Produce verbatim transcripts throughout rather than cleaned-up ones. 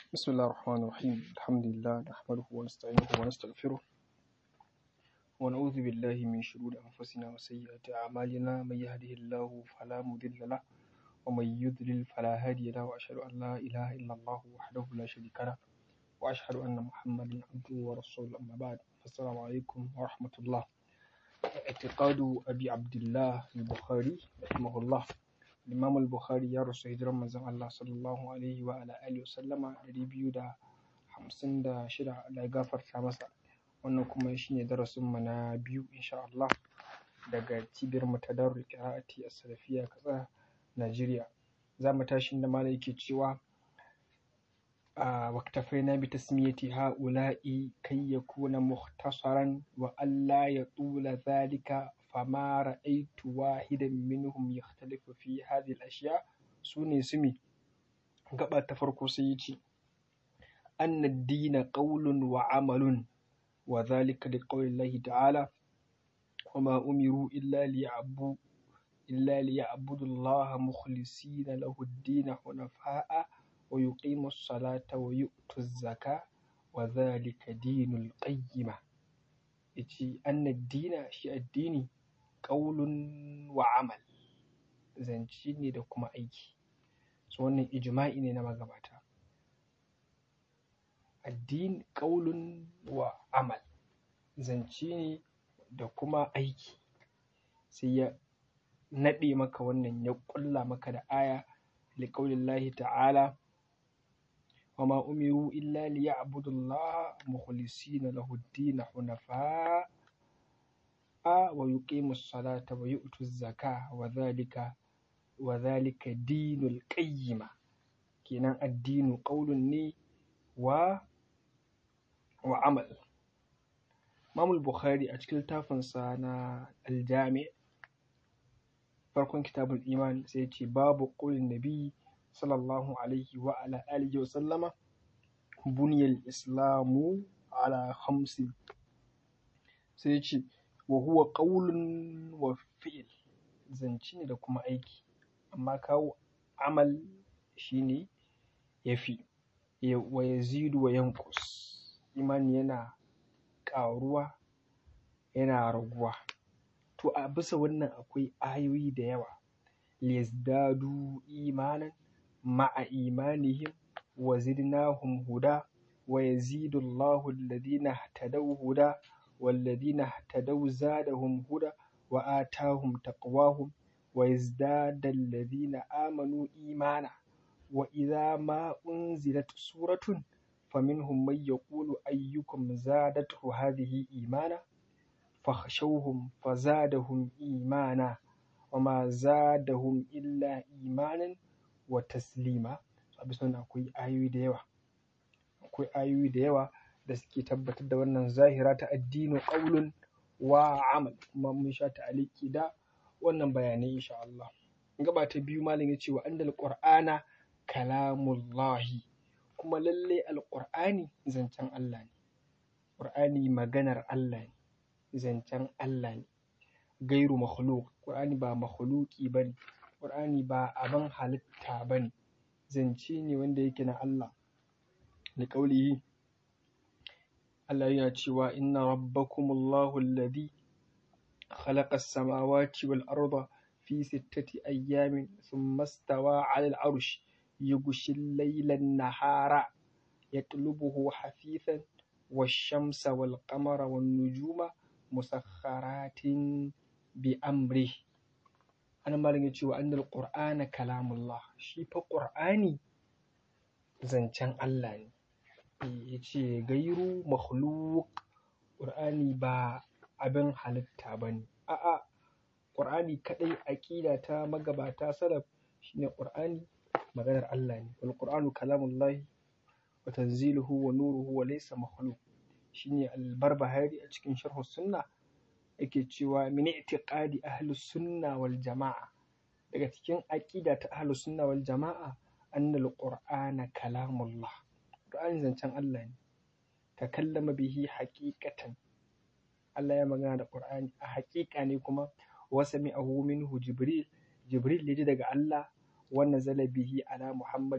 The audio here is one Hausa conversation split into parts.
بسم الله الرحمن الرحيم الحمد لله نحمده ونستعينه ونستغفره ونعوذ بالله من شرور أنفسنا وسيئات أعمالنا من يهده الله فلا مضل له ومن يضلل فلا هادي له وأشهد أن لا إله إلا الله وحده لا شريك له وأشهد أن محمدا عبده ورسوله أما بعد السلام عليكم ورحمة الله. اعتقاد أبي عبد الله البخاري رحمه الله. Imam al-Bukhari ya rasu hijiran manzon Allah sallallahu alaihi wa ala alihi wa sallama ɗari biyu da hamsin da shida. Allah ya gafarta masa. Wannan kuma shine darasin mu na biyu insha Allah daga cibiyar mu ta Darul Qira'ati As-Salafiyya Katsina Najeriya. Za mu tashi inda malai yake cewa a waqtafaina bi tasmiyati ha'ula'i kay yakuna mukhtasaran wa alla yatula dhalika فما رأيت واحدا منهم يختلف في هذه الأشياء سوني سمي قبل تفرق سيتي أن الدين قول وعمل وذلك لقول الله تعالى وما أمروا إلا ليعبدوا إلا ليعبدوا الله مخلصين له الدين حنفاء ويقيموا الصلاة ويؤتوا الزكاة وذلك دين القيمة أن الدين شيء الدين ƙaulun wa amal zance ne da kuma aiki, so wannan ijma'i ne na magabata. Addini ƙaulun wa amal zance ne da kuma aiki, sai ya naɗe maka wannan ya ƙulla maka da aya liqaulillahi ta'ala wama umiru illa liya'budullaha mukhlisina lahu ad-din hunafa wa yuqimu as-salata wa yu'tu az-zakata wa dhalika wa dhalika dinul qayyima. Kenan addinu qaulun ne wa wa amal. Imam al-Bukhari a cikin littafin sa na al-Jami' farkon kitabul iman sai ya ce babu qaulin nabi sallallahu alaihi wa ala alihi wa sallama buniyal islamu ala khamsin, sai ya ce wa huwa ƙaulun wa fi'il zance ne da kuma aiki, amma kawo amal shine yafi. Wa yazidu wa yanqus, imani yana ƙaruwa yana raguwa. To a bisa wannan akwai ayoyi da yawa liyazdadu imanan ma'a imanihim wa zidnahum huda wa yazidu Allahu alladhina ihtadaw huda والذين اهتدوا زادهم هدى وآتاهم تقواهم ويزداد الذين آمنوا إيمانا وإذا ما أنزلت سورة فمنهم من يقول أيكم زادته هذه إيمانا فاخشوهم فزادهم إيمانا وما زادهم إلا إيمانا وتسليما. Abisana akwai ayoyi da yawa akwai ayoyi da yawa da suke tabbatar da wannan zahira ta addinin ƙaulun wa amal, kuma mun sha ta'aliki da wannan bayanai insha Allah. Gaba ta biyu malam ya ce wa annal qur'ana kalamullahi, kuma lalle alqur'ani zancen Allah ne. Qur'ani maganar Allah ne, zancen Allah ne, gairu makhluq. Qur'ani ba makhluqi bane, Qur'ani ba abin halitta bane, zance ne wanda yake na Allah. Da ƙaulihi Allah yana cewa inna rabbakumullahu alladhi khalaqa as-samawati wal arda fi sittati ayyamin thumma istawa 'ala al-'arshi yughshi al-layla an-nahara yatlubuhu hafithan wash-shamsa wal-qamara wan-nujuma musakhkharatin bi amrihi. Ana malin ya cewa annal qur'ana kalamullah, shi fa qur'ani zancen Allah ne. Ya ce gairu makhluk, ƙur'ani ba abin halitta ba ne. A'a, ƙur'ani kaɗai aƙida ta magabata salaf shine ƙur'ani maganar Allah ne. Wal ƙur'anu kalamullahi wa tanziluhu wa nuruhu wa laysa makhluk. Shine al-Barbahari a cikin sharh sunna yake cewa min i'tiqadi ahli sunna wal jama'a, daga cikin aƙida ta ahli sunna wal jama'a annal qur'ana kalamullah, Qur'ani zancen Allah ne. Takallama bihi haqiqatan, Allah ya magana da Qur'ani a haƙiƙa ne, kuma wa sami'ahu minhu Jibril, Jibril ya ji daga Allah wa nazala bihi ala Muhammadin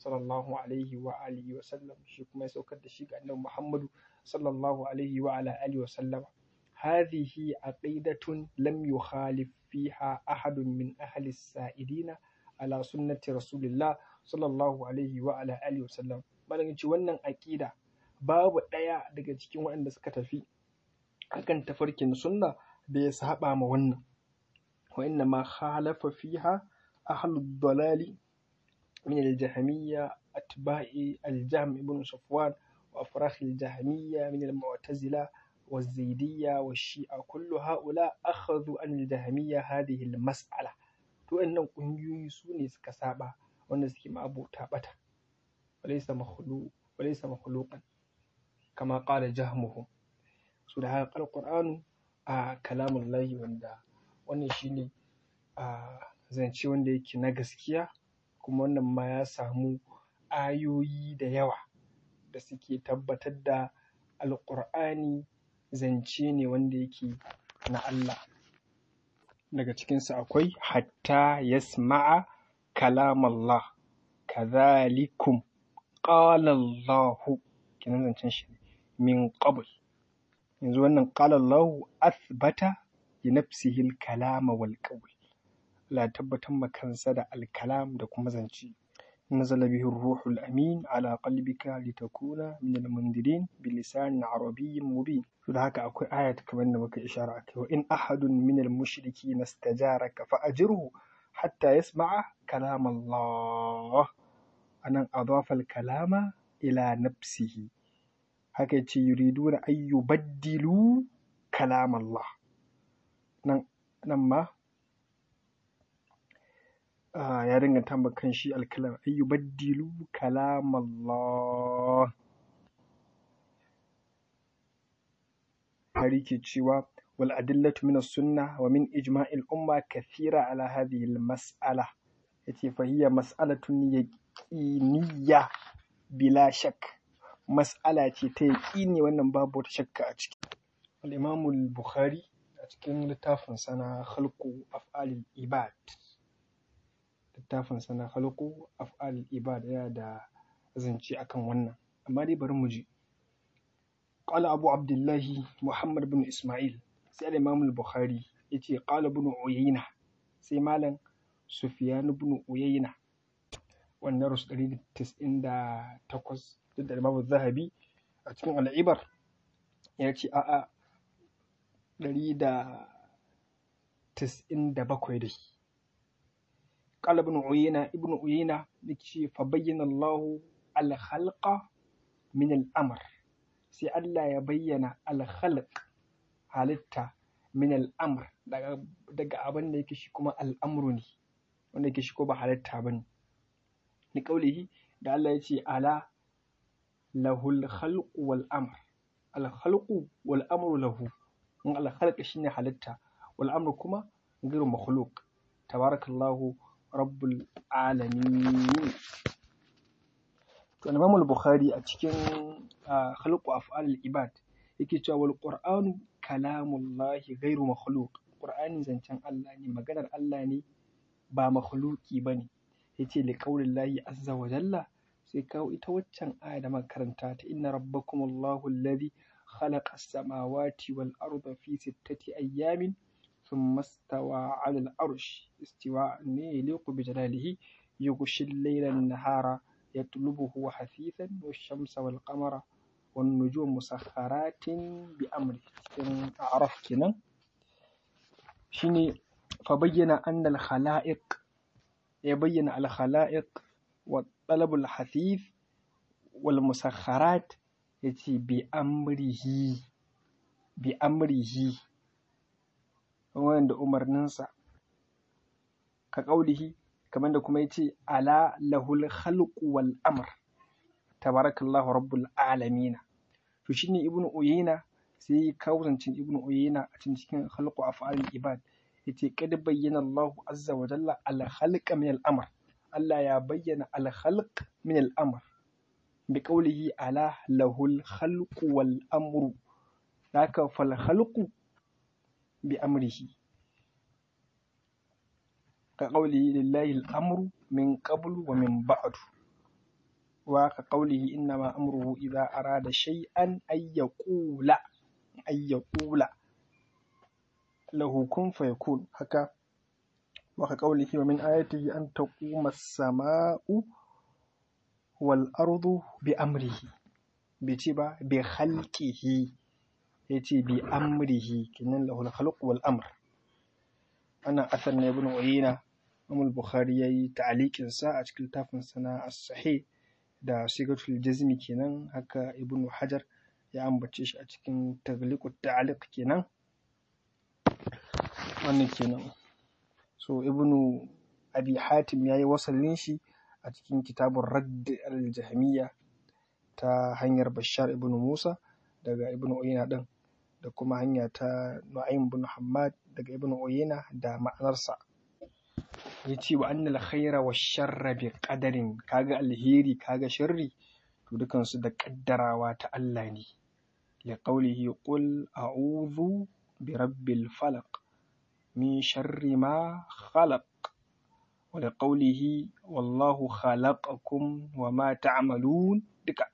sallallahu alaihi wa alihi wa sallam, shi kuma ya saukar da shi ga annabi Muhammadu sallallahu alaihi wa ala alihi wa sallama. هذه عقيدة لم يخالف فيها أحد من أهل السائرين على سنة رسول الله صلى الله عليه وعلى آله وسلم. malam yace wannan aqida babu ɗaya daga cikin waɗanda suka tafi akan tafarkin sunna da ya saba ma wannan. wa inna ma khalafa fiha ahlud dalali min al-jahmiyya atba'i al-jahm ibn safwan wa afrakh al-jahmiyya min al-mu'tazila والزيدية والشيعة كل هؤلاء أخذوا عن الجهمية هذه المسألة. to wannan ƙungiyoyi su ne suka saba wanda suke ma abota bata walaysa makhluq walaysa makhluqan kama qala jahmuhum. su da haka alqur'anu a kalamullahi, wanda wannan shine a zance wanda yake na gaskiya, kuma wannan ma ya samu ayoyi da yawa da suke tabbatar da alqur'ani zance ne wanda yake na Allah. daga cikinsu akwai hatta yasma'a kalam Allah kadhalikum qala Allah, kinan zancen shi min qabl. yanzu wannan qala Allah athbata li nafsihi al-kalam wal qawl, la tabbatan makansa da al-kalam da kuma zance. نزل به الروح الأمين على قلبك لتكون من المنذرين بلسان عربي مبين. فذاك أكو آية كمان بك إشارة وإن أحد من المشركين استجارك فأجره حتى يسمع كلام الله. أنا أضاف الكلام إلى نفسه هكذا يريدون أن يبدلوا كلام الله. نما آه يا رنجة تام كان شيء الكلام أن يبدلوا كلام الله. هذه تشوا والأدلة من السنة ومن إجماع الأمة كثيرة على هذه المسألة، فهي مسألة يقينية بلا شك، مسألة تيقيني وأن باب شك أشك. الإمام البخاري أتكلم لتافن سنة خلق أفعال العباد، littafin sana khalqu af'al ibad yana da zance akan wannan, amma dai bari mu ji. qala abu abdullahi muhammad bin isma'il, sai al-imam al-bukhari yace qala ibn uyayna, sai malam sufyan ibn uyayna wannan rus ɗari da tis'in da takwas da imam az-zahabi a cikin al-ibar yace a'a ɗari da tis'in da bakwai dai. قال ابن عيينة ابن عيينة يكشي فبين الله الخلق من الأمر، سي الله يبين الخلق halitta min al'amr daga abin da yake shi kuma al'amru ne, wanda yake shi ko ba halitta ba ne. Ni kaulihi da Allah ya ce ala lahul khalqu wal amr, al khalqu wal amru lahu, in al khalq shine halitta, wal amru kuma ghairu makhluq. Tabarakallahu rabbul alamin. To Imam al-Bukhari a cikin khalqu af'al al-ibad yake cewa wal qur'anu kalamullahi ghairu makhluq, qur'ani zancen Allah ne, maganar Allah ne, ba makhluqi bane. yace li qaulillahi azza wa jalla, sai kawo ita waccan aya da muka karanta ta inna rabbakumullahu alladhi khalaqa as-samawati wal arda fi sittati ayyamin ثم استوى على العرش استواء يليق بجلاله يغشي الليل النهار يطلبه حثيثا والشمس والقمر والنجوم مسخرات بأمره. أعرف كنا شيني فبين أن الخلائق يبين الخلائق والطلب الحثيث والمسخرات يتي بأمره بأمره wanda umarninsa ka ƙaulihi kamar da kuma yace ala lahul khalqu wal amr tabarakallahu rabbul alamin. To shine ibnu uyayna sai kawo zancin ibnu uyayna a cikin khalqu af'alil ibad yace kad bayyana Allah azza wa jalla al khalq min al amr, Allah ya bayyana al khalq min al amr bi qawlihi ala lahul khalqu wal amru, haka fal khalqu بأمره كقوله لله الأمر من قبل ومن بعد. wa ka qawlihi innama amruhu idza arada shay'an ay yaqula ay yaqula lahu kun fayakun. Haka wa ka qawlihi wa min ayatihi an taquma as-sama'u wal ardu bi amrihi, bai ce ba bi khalqihi, yace bi amrihi, kinan lahu al-khalq wal amr. Ana asar na ibn Uyayna, Imam Bukhari yayi ta'liqin sa a cikin littafin sa na as-sahih da sigatul jazmi kenan. Haka Ibn Hajar ya ambace shi a cikin taghliqut ta'liq kenan. Wannan kenan. So Ibn Abi Hatim yayi wasalin shi a cikin kitabun Radd al-Jahmiyya ta hanyar Bashar ibn Musa daga Ibn Uyayna din, da kuma hanya ta Nu'aym bin Hammad daga Ibn Uyayna da ma'anarsa. Yace wa annal khaira wash-sharra bi qadarin, kaga alheri kaga sharri to dukan su da kaddarawa ta Allah ne. Li qawlihi qul a'udhu bi rabbil falaq min sharri ma khalaq, wa li qawlihi wallahu khalaqakum wa ma ta'malun, duka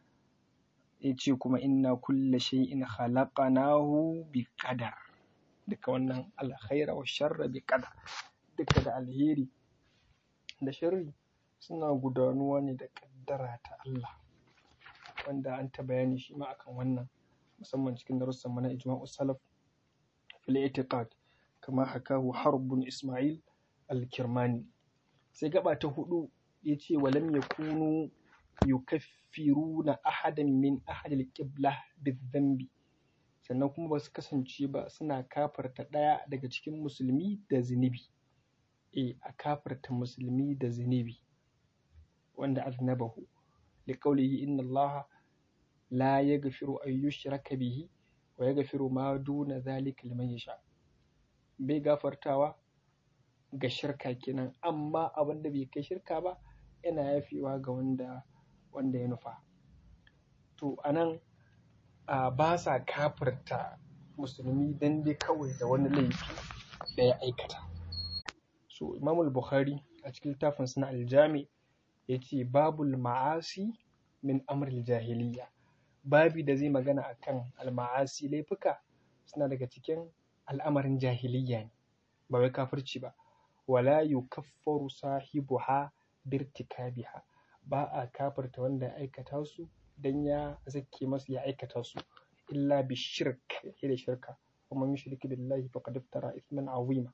yace kuma inna kulla shay'in khalaqnahu bi qadar. Duka wannan alkhaira wash-sharra bi qadar, duka da alheri da sharri suna gudanuwa ne da kaddara ta Allah, wanda an ta bayani shi ma akan wannan musamman cikin darussan mana ijma'u salaf fil i'tiqad kama hakahu Harb bin Ismail al-Kirmani. Sai gaba ta hudu yace walam yakunu yukaffiruna ahadan min ahli al-qibla bi-dhanbi, sannan kuma ba su kasance ba suna kafarta ɗaya daga cikin musulmi da zunubi. E, a kafarta musulmi da zunubi wanda aznabahu, li qawlihi inna Allah la yaghfiru an yushraka bihi wa yaghfiru ma duna zalika liman yasha. Bai gafartawa ga shirka kenan, amma abin da bai kai shirka ba yana yafewa ga wanda wanda ya nufa. To anan Uh, ba sa kafirta musulmi dan dai kawai da wani laifi da ya aikata. So Imam al-Bukhari a cikin littafin sa na al-Jami yace babul ma'asi min amril jahiliya, babi da zai magana akan al-ma'asi, laifuka suna daga cikin al'amarin jahiliya ne, ba wai kafirci ba. Wala yukaffaru sahibuha birtikabiha, ba a kafirta wanda ya aikata su dan ya zake masa ya aikata su, illa bi shirk, da shirka, wa man yushrik billahi faqad iftara ithman azima.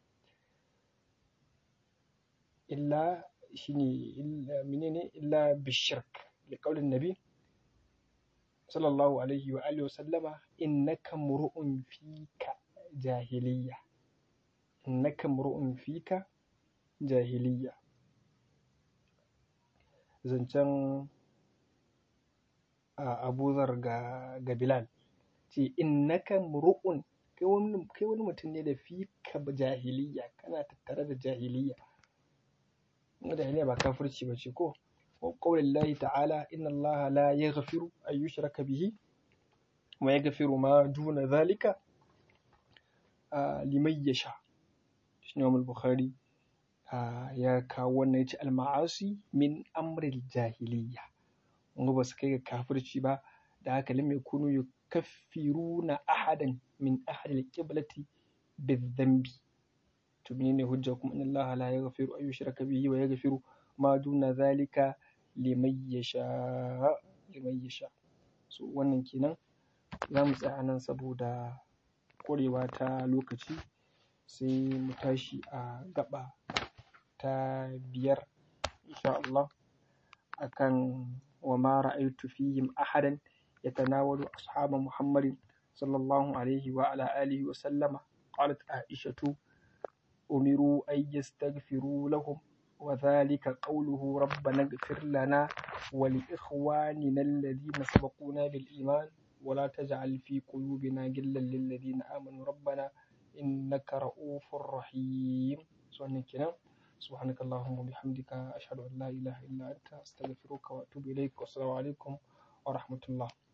Illa shine illa menene illa bi shirk, li qaulin nabi sallallahu alaihi wa alihi wa sallama innaka mur'un fika jahiliya, innaka mur'un fika jahiliya. Zancen a Abu Zar ga, ga Bilal ce innaka mur'un, kai wani kai wani mutum ne da fika jahiliya, kana tattare da jahiliya. Jahiliya ba kafirci ba ce ko. Wa qaulillahi ta'ala inna Allah la yaghfiru an yushraka bihi wa yaghfiru ma duna zalika liman yasha. Shi ne Imam al-Bukhari ya kawo wannan, yace al-ma'asi min amril jahiliya, wanda ba su kai ga kafirci ba, da haka lam yakunu yukaffiruna ahadan min ahli al-qiblati bi-dhanbi. To menene hujja kuma inna Allah la yaghfiru an yushraka bihi wa yaghfiru ma duna zalika liman yasha, liman yasha. So wannan kenan za mu tsaya nan saboda ƙwarewa ta lokaci, sai mu tashi a gaba ta biyar insha Allah akan wa ma ra'aytu fihim ahadan yatanawalu ashaba Muhammadin sallallahu alaihi wa ala alihi wa sallama. Qalat Aishatu umiru ay yastaghfiru lahum wa dhalika qawluhu rabbana ighfir lana wa li ikhwanina alladhina sabaquna bil iman wa la taj'al fi qulubina ghillan lil ladhina amanu rabbana innaka ra'ufur rahim. So wannan kenan. سبحانك اللهم وبحمدك أشهد أن لا إله إلا أنت أستغفرك وأتوب إليك والسلام عليكم ورحمة الله.